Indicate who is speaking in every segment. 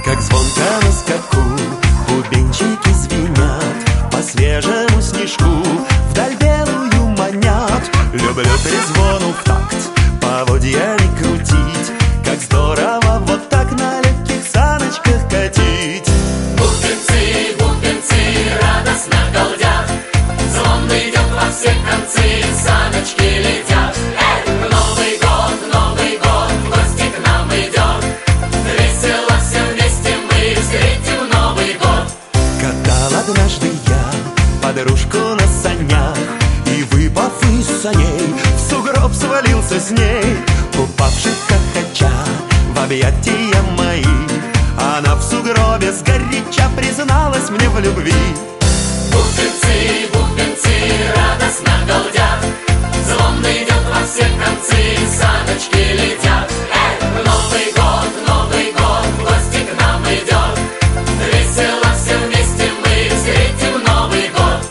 Speaker 1: Как звонко на скаку бубенчики звенят, по свежему снежку вдаль белую манят. Люблю трезвону в такт поводьями крутить, как здорово вот так на легких саночках катить.
Speaker 2: Бубенцы, бубенцы радостно галдят, звон идет во все концы, саночки летят. Новый год, в гости к нам идет, весело все вместе мы встретим Новый год.
Speaker 1: Катал однажды я подружку на санях, и, выпав из саней, в сугроб свалился с ней. Упавших хохоча в объятия мои, она в сугробе сгоряча призналась мне в любви.
Speaker 2: Бубенцы, бубенцы радостно галдят, звон идет во все концы, саночки летят. Новый год, в гости к нам идет, весело все вместе мы встретим Новый год.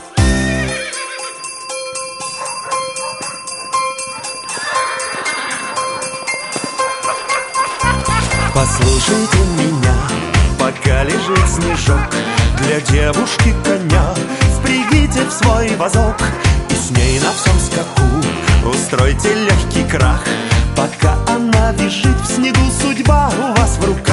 Speaker 1: Послушайте меня, пока лежит снежок, для девушки коня впрягите в свой вазок, и с ней на всем скаку устройте легкий крах. Пока она бежит в снегу, судьба у вас в руках.